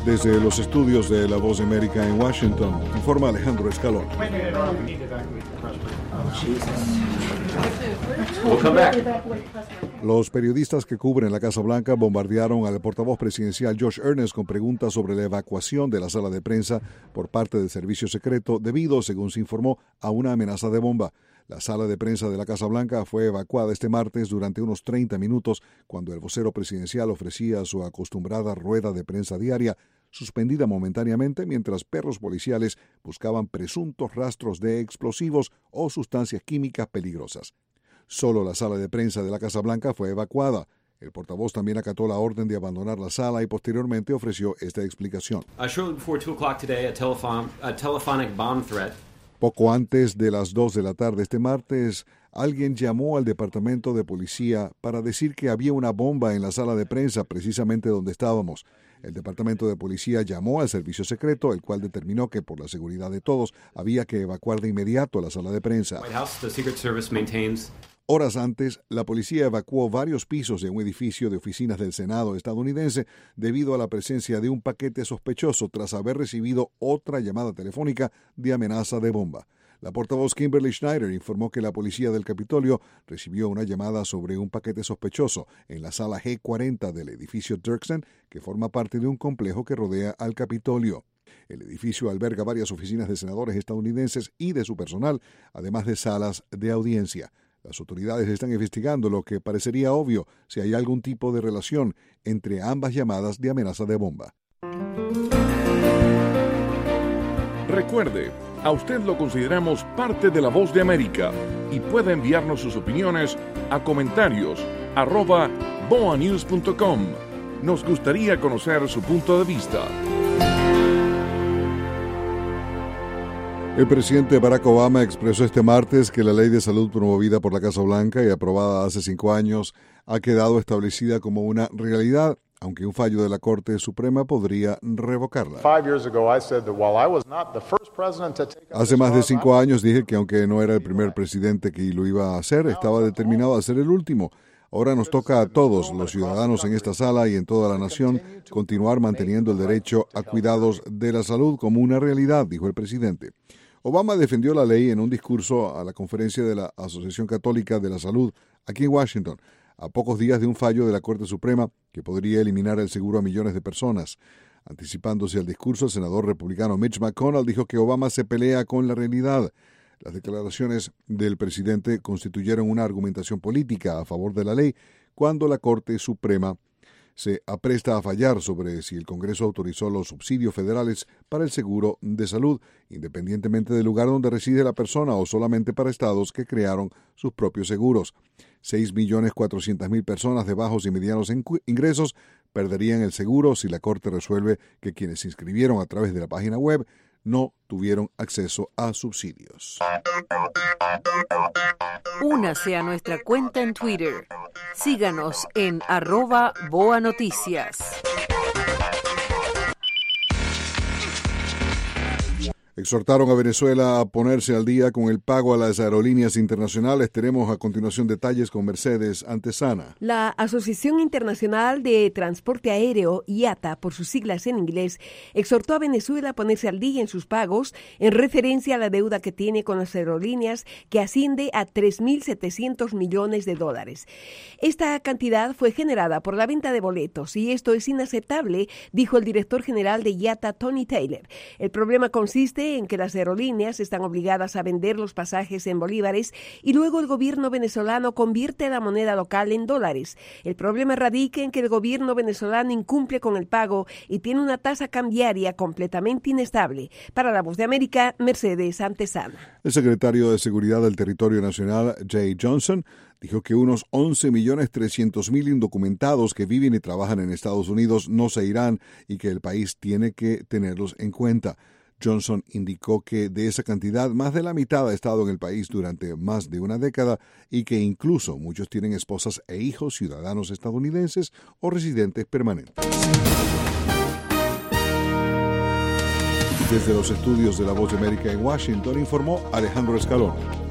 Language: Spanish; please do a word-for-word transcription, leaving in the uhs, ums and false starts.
Desde los estudios de La Voz de América en Washington, informa Alejandro Escalón. Los periodistas que cubren la Casa Blanca bombardearon al portavoz presidencial Josh Earnest con preguntas sobre la evacuación de la sala de prensa por parte del servicio secreto debido, según se informó, a una amenaza de bomba. La sala de prensa de la Casa Blanca fue evacuada este martes durante unos treinta minutos cuando el vocero presidencial ofrecía su acostumbrada rueda de prensa diaria, suspendida momentáneamente mientras perros policiales buscaban presuntos rastros de explosivos o sustancias químicas peligrosas. Solo la sala de prensa de la Casa Blanca fue evacuada. El portavoz también acató la orden de abandonar la sala y posteriormente ofreció esta explicación. Uh, shortly before two o'clock today, a, telephone, a telephonic bomb threat. Poco antes de las dos de la tarde este martes, alguien llamó al departamento de policía para decir que había una bomba en la sala de prensa precisamente donde estábamos. El departamento de policía llamó al servicio secreto, el cual determinó que por la seguridad de todos había que evacuar de inmediato la sala de prensa. White House, the Secret Service maintains. Horas antes, la policía evacuó varios pisos de un edificio de oficinas del Senado estadounidense debido a la presencia de un paquete sospechoso tras haber recibido otra llamada telefónica de amenaza de bomba. La portavoz Kimberly Schneider informó que la policía del Capitolio recibió una llamada sobre un paquete sospechoso en la sala G cuarenta del edificio Dirksen, que forma parte de un complejo que rodea al Capitolio. El edificio alberga varias oficinas de senadores estadounidenses y de su personal, además de salas de audiencia. Las autoridades están investigando lo que parecería obvio si hay algún tipo de relación entre ambas llamadas de amenaza de bomba. Recuerde, a usted lo consideramos parte de La Voz de América y puede enviarnos sus opiniones a comentarios arroba boanews punto com. Nos gustaría conocer su punto de vista. El presidente Barack Obama expresó este martes que la ley de salud promovida por la Casa Blanca y aprobada hace cinco años ha quedado establecida como una realidad, aunque un fallo de la Corte Suprema podría revocarla. Hace más de cinco años dije que aunque no era el primer presidente que lo iba a hacer, estaba determinado a ser el último. Ahora nos toca a todos, los ciudadanos en esta sala y en toda la nación, continuar manteniendo el derecho a cuidados de la salud como una realidad, dijo el presidente. Obama defendió la ley en un discurso a la conferencia de la Asociación Católica de la Salud aquí en Washington, a pocos días de un fallo de la Corte Suprema que podría eliminar el seguro a millones de personas. Anticipándose al discurso, el senador republicano Mitch McConnell dijo que Obama se pelea con la realidad. Las declaraciones del presidente constituyeron una argumentación política a favor de la ley cuando la Corte Suprema se apresta a fallar sobre si el Congreso autorizó los subsidios federales para el seguro de salud, independientemente del lugar donde reside la persona o solamente para estados que crearon sus propios seguros. seis millones cuatrocientas mil personas de bajos y medianos ingresos perderían el seguro si la Corte resuelve que quienes se inscribieron a través de la página web no tuvieron acceso a subsidios. Únase a nuestra cuenta en Twitter. Síganos en arroba Boa Noticias. Exhortaron a Venezuela a ponerse al día con el pago a las aerolíneas internacionales. Tenemos a continuación detalles con Mercedes Antesana. La Asociación Internacional de Transporte Aéreo, I A T A, por sus siglas en inglés, exhortó a Venezuela a ponerse al día en sus pagos en referencia a la deuda que tiene con las aerolíneas, que asciende a tres mil setecientos millones de dólares. Esta cantidad fue generada por la venta de boletos y esto es inaceptable, dijo el director general de I A T A, Tony Taylor. El problema consiste en que las aerolíneas están obligadas a vender los pasajes en bolívares y luego el gobierno venezolano convierte la moneda local en dólares. El problema radica en que el gobierno venezolano incumple con el pago y tiene una tasa cambiaria completamente inestable. Para La Voz de América, Mercedes Antesana. El secretario de Seguridad del Territorio Nacional, Jay Johnson, dijo que unos once millones trescientos mil indocumentados que viven y trabajan en Estados Unidos no se irán y que el país tiene que tenerlos en cuenta. Johnson indicó que de esa cantidad, más de la mitad ha estado en el país durante más de una década y que incluso muchos tienen esposas e hijos ciudadanos estadounidenses o residentes permanentes. Desde los estudios de La Voz de América en Washington, informó Alejandro Escalón.